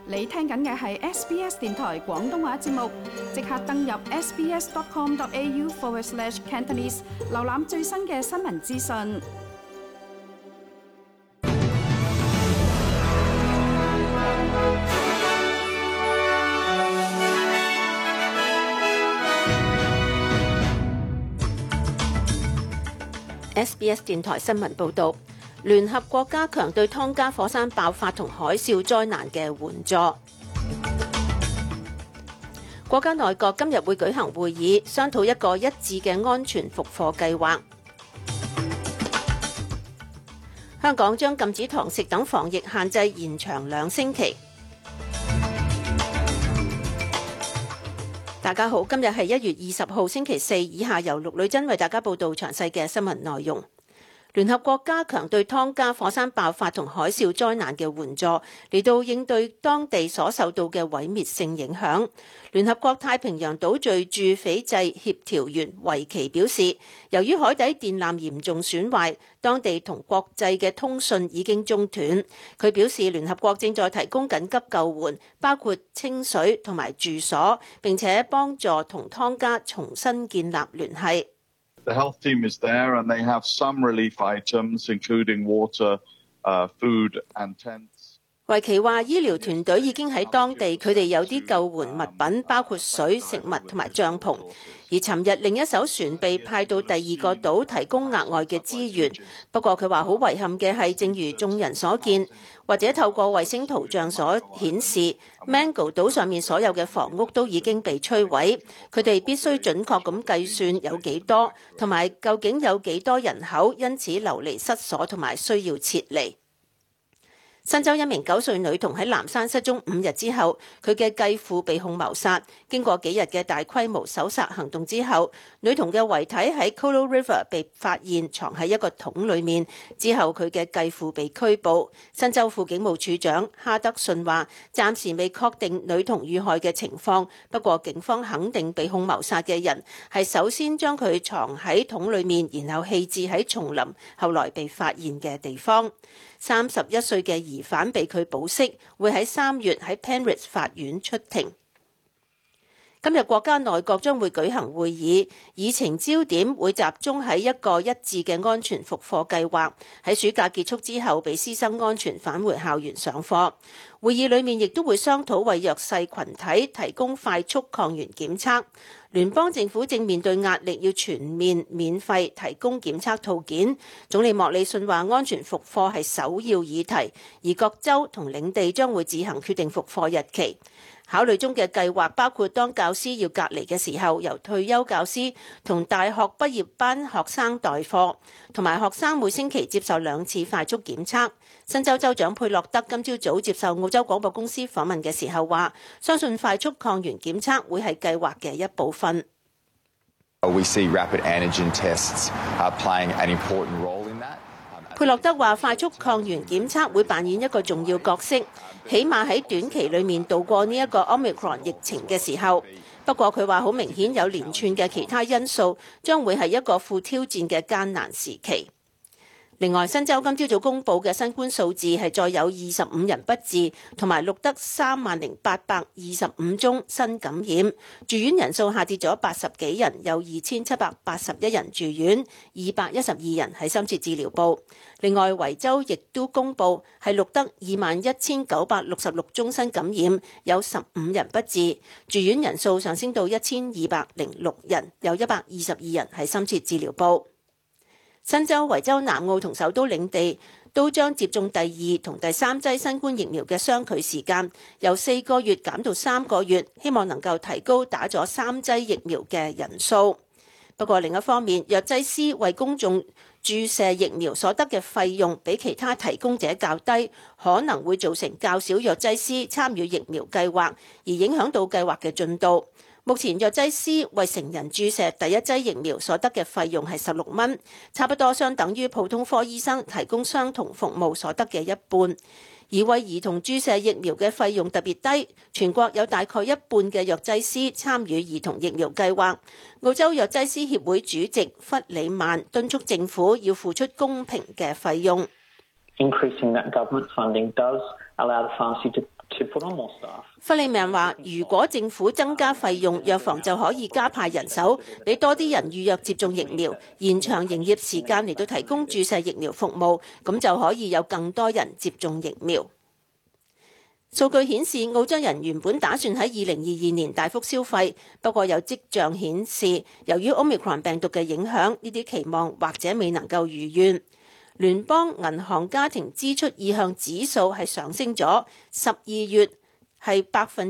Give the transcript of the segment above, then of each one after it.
你聽緊嘅係 SBS 電台廣東話節目，即刻登入 sbs.com.au/Cantonese 瀏覽最新嘅新聞資訊。 SBS 電台新聞報導，聯合國加強對湯加火山爆發同海嘯災難嘅援助。國家內閣今日會舉行會議，商討一個一致嘅安全復課計劃。香港將禁止堂食等防疫限制延長2星期。大家好，今日係1月20號星期四，以下由陸女珍為大家報道詳細嘅新聞內容。聯合國加強對湯加火山爆發同海嘯災難嘅援助，嚟到應對當地所受到嘅毀滅性影響。聯合國太平洋島嶼駐斐濟協調員維奇表示，由於海底電纜嚴重損壞，當地同國際嘅通訊已經中斷。佢表示，聯合國正在提供緊急救援，包括清水同埋住所，並且幫助同湯加重新建立聯繫。 The health team is there and they have some relief items, including water, food and tents. 維奇話，醫療團隊已經喺當地，佢哋有啲救援物品，包括水、食物同埋帳篷。而尋日另一艘船被派到第2個島提供額外嘅資源。不過佢話好遺憾嘅係，正如眾人所見，或者透過衛星圖像所顯示， Mango 島上面所有嘅房屋都已經被摧毀。佢哋必須準確咁計算有幾多，同埋究竟有幾多人口因此流離失所同埋需要撤離。新州一名9歲女童喺南山失蹤5日之後，佢嘅繼父被控謀殺。經過幾日嘅大規模搜查行動之後，女童嘅遺體喺 Colo River 被發現藏喺一個桶裏面。之後佢嘅繼父被拘捕。新州副警務處長哈德遜話，暫時未確定女童遇害嘅情況，不過警方肯定被控謀殺嘅人係首先將佢藏喺桶裏面，然後棄置喺叢林，後來被發現嘅地方。31歲嘅疑犯被佢保釋，會喺3月喺 Penrith 法院出庭。今日國家內閣將會舉行會議，議程焦點會集中喺一個一致嘅安全復課計劃，喺暑假結束之後俾師生安全返回校園上課。會議裏面亦都會商討為弱勢群體提供快速抗原檢測。聯邦政府正面對壓力，要全面免費提供檢測套件。總理莫里遜話安全復課係首要議題，而各州同領地將會自行決定復課日期。考慮中嘅計劃包括當教師要隔離嘅時候，由退休教師同大學畢業班學生代課，同埋學生每星期接受2次快速檢測。新州州長佩洛德今朝早接受澳洲廣播公司訪問嘅時候話，相信快速抗原檢測會係計劃嘅一部分。 We see rapid antigen tests playing an important role in that. 佩洛德話，快速抗原檢測會扮演一個重要角色，起碼喺短期裏面度過呢一個 Omicron 疫情嘅時候。不過佢話好明顯有連串嘅其他因素，將會係一個富挑戰嘅艱難時期。另外，新州今朝早公布嘅新冠數字係再有25人不治，同埋錄得30,825宗新感染，住院人數下跌咗80幾人，有2781人住院，212人喺深切治療部。另外，維州亦都公布係錄得21,966宗新感染，有15人不治，住院人數上升到1206人，有122人喺深切治療部。新州、維州南澳同首都領地都將接種第2同第3劑新冠疫苗嘅相距時間由4個月減到3個月，希望能夠提高打咗3劑疫苗嘅人數。不過另一方面，藥劑師為公眾注射疫苗所得嘅費用比其他提供者較低，可能會造成較少藥劑師參與疫苗計劃，而影響到計劃嘅進度。目前藥劑師為成人注射第1劑疫苗所得嘅費用係16蚊，差不多相等於普通科醫生提供相同服務所得嘅一半。而為兒童注射疫苗嘅費用特別低，全國有大概一半嘅藥劑師參與兒童疫苗計劃。澳洲藥劑師協會主席弗里曼敦促政府要付出公平嘅費用。 Increasing that government funding does allow the pharmacy to 弗里曼話：如果政府增加費用，藥房就可以加派人手，俾多啲人預約接種疫苗，延長營業時間嚟到提供注射疫苗服務，咁就可以有更多人接種疫苗。數據顯示，澳洲人原本打算喺2022年大幅消費，不過有跡象顯示，由於 Omicron 病毒嘅影響，呢啲期望或者未能夠如願。聯邦銀行家庭支出意向指數係上升咗，12月係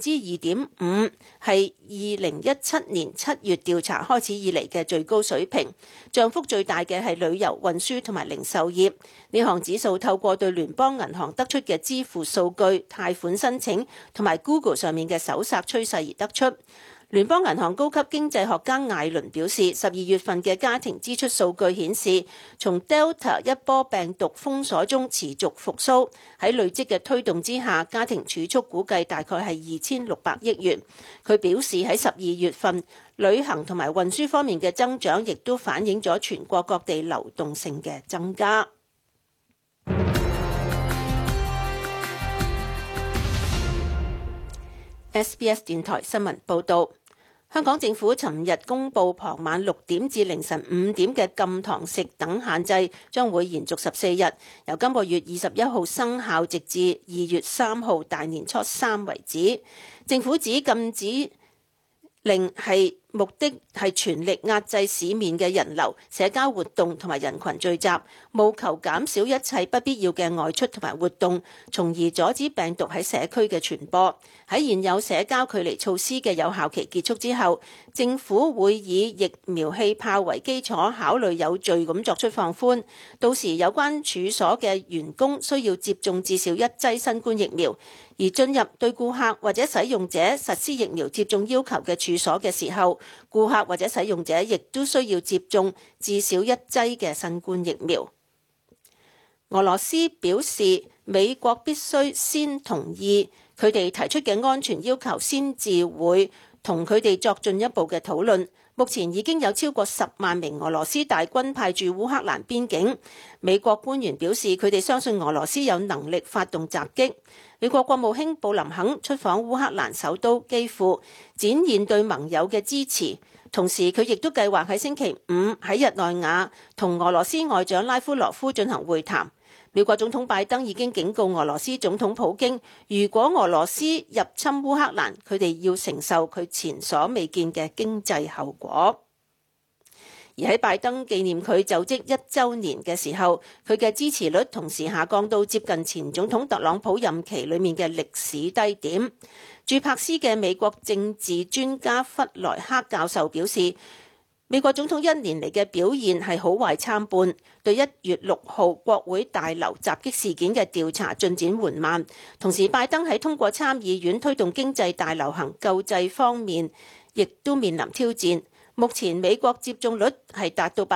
2.5%，係2017年7月調查開始以嚟嘅最高水平。漲幅最大嘅係旅遊、運輸同埋零售業。呢項指數透過對聯邦銀行得出嘅支付數據、貸款申請同埋 Google 上面嘅搜索趨勢而得出。聯邦銀行高級經濟學家艾倫表示，12月份嘅家庭支出數據顯示，從 Delta 一波病毒封鎖中持續復甦，喺累積嘅推動之下，家庭儲蓄估計大概係2600億元。佢表示喺12月份，旅行同埋運輸方面嘅增長，亦都反映咗全國各地流動性嘅增加。SBS 電台新聞報導，香港政府尋日公布傍晚6點至凌晨5點嘅禁堂食等限制將會延續14日，由今個月21號生效，直至2月3號大年初3為止。政府指禁止令係目的係全力壓制市面嘅人流、社交活動同埋人群聚集，務求減少一切不必要嘅外出同埋活動，從而阻止病毒喺社區嘅傳播。喺現有社交距離措施嘅有效期結束之後，政府會以疫苗氣泡為基礎，考慮有序咁作出放寬。到時有關處所嘅員工需要接種至少1劑新冠疫苗，而進入對顧客或者使用者實施疫苗接種要求嘅處所嘅時候，顧客或者使用者亦都需要接種至少1劑嘅新冠疫苗。俄羅斯表示，美國必須先同意佢哋提出嘅安全要求，先至會同佢哋作進一步嘅討論。目前已經有超過10萬名俄羅斯大軍派駐烏克蘭邊境。美國官員表示，佢哋相信俄羅斯有能力發動襲擊。美國國務卿布林肯出訪烏克蘭首都基輔，展現對盟友嘅支持。同時，佢亦都計劃喺星期5喺日內瓦同俄羅斯外長拉夫羅夫進行會談。美國總統拜登已經警告俄羅斯總統普京，如果俄羅斯入侵烏克蘭，佢哋要承受佢前所未見嘅經濟後果。而喺拜登紀念佢就職1週年嘅時候，佢嘅支持率同時下降到接近前總統特朗普任期裡面嘅歷史低點。駐柏斯嘅美國政治專家弗萊克教授表示，美國總統1年嚟嘅表現係好壞參半，對1月6號國會大樓襲擊事件嘅調查進展緩慢。同時，拜登喺通過參議院推動經濟大流行救濟方面，亦都面臨挑戰。目前美國接種率係達到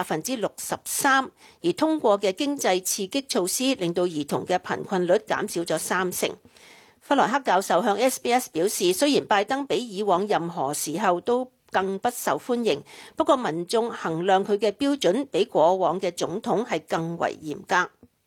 63%，而通過嘅經濟刺激措施令到兒童嘅貧困率減少咗30%。弗萊克教授向 SBS 表示，雖然拜登比以往任何時候都更不受歡迎，不過民眾衡量佢嘅標準比過往嘅總統係更為嚴格。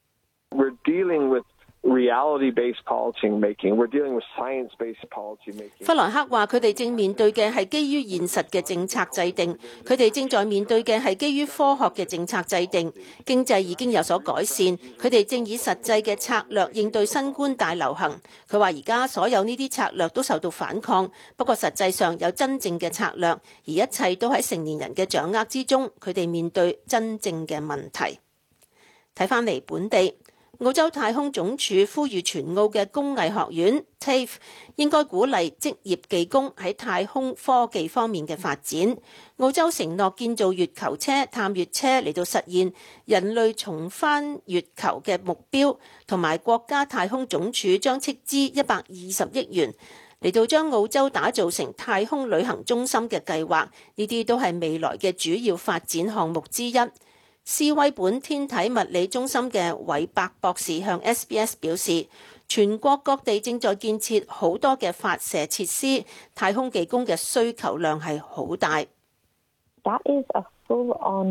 We're dealing with reality-based policy making. We're dealing with science-based policy making. 弗萊克話：佢哋正面對嘅係基於現實嘅政策制定，佢哋正在面對嘅係基於科學嘅政策制定。經濟已經有所改善，佢哋正以實際嘅策略應對新冠大流行。佢話：而家所有呢啲策略都受到反抗，不過實際上有真正嘅策略，而一切都喺成年人嘅掌握之中。佢哋面對真正嘅問題。睇返嚟本地。澳洲太空總署呼籲全澳嘅工藝學院 TAFE 應該鼓勵職業技工喺太空科技方面嘅發展。澳洲承諾建造月球車、探月車嚟到實現人類重返月球嘅目標，同埋國家太空總署將斥資120億元嚟到將澳洲打造成太空旅行中心嘅計劃。呢啲都係未來嘅主要發展項目之一。斯威本天體物理中心嘅韋伯博士向 SBS 表示，全國各地正在建設好多嘅發射設施，太空技工嘅需求量係好大。 That is a full-on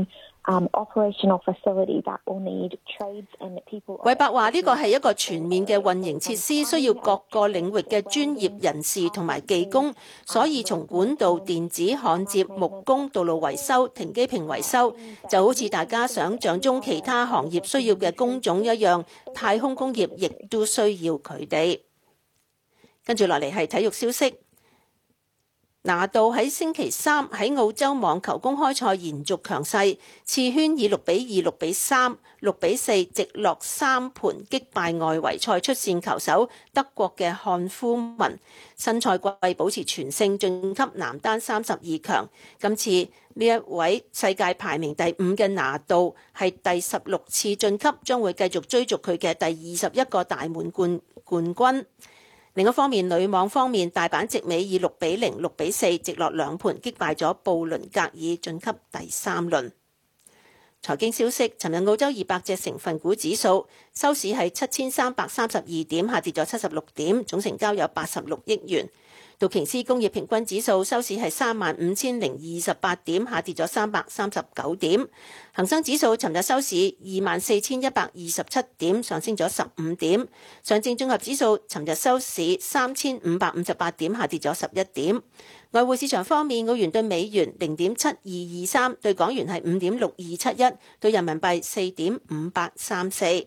operational facility that will need trades and people. 韋伯話：呢個係一個全面嘅運營設施，需要各個領域嘅專業人士同埋技工，所以從管道、電子、焊接、木工、道路維修、停機坪維修，就好似大家想象中其他行業需要嘅工種一樣，太空工業亦都需要佢哋。跟住落嚟係體育消息。拿度喺星期三喺澳洲網球公開賽延續強勢，次圈以6-2、6-3、6-4直落3盤擊敗外圍賽出線球手德國嘅漢夫文，新賽季保持全勝晉級男單32強。今次呢一位世界排名第5嘅拿度係第16次晉級，將會繼續追逐佢嘅第21個大滿貫冠軍。另一方面，女網方面，大阪直美以6-0、6-4直落2盤擊敗咗布倫格爾，晉級第3輪。財經消息，尋日澳洲200隻成分股指數收市係7332點，下跌咗76點，總成交有86億元。道瓊斯工業平均指數收市係35028點，下跌咗339點。恒生指數尋日收市24127點，上升咗15點。上證綜合指數尋日收市3558點，下跌咗11點。外匯市場方面，澳元對美元0.7223，對港元係5.6271，對人民幣4.5834。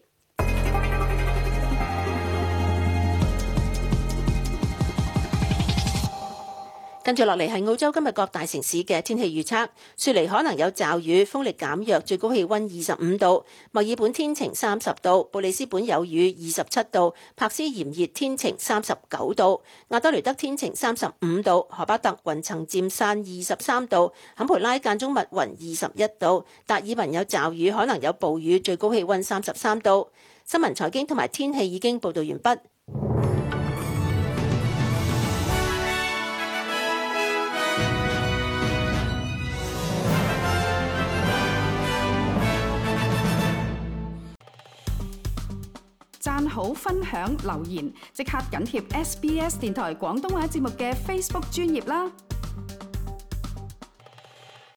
跟住落嚟係澳洲今日各大城市嘅天氣預測。雪梨可能有驟雨，風力減弱，最高氣溫25度；墨爾本天晴30度；布里斯本有雨27度；柏斯炎熱天晴39度；亞德雷德天晴35度；荷巴特雲層漸散23度；坎培拉間中密雲21度；達爾文有驟雨，可能有暴雨，最高氣溫33度。新聞財經同埋天氣已經報道完畢。 讚好、分享、留言，即刻緊貼SBS 電台廣東話節目嘅 Facebook 專頁啦！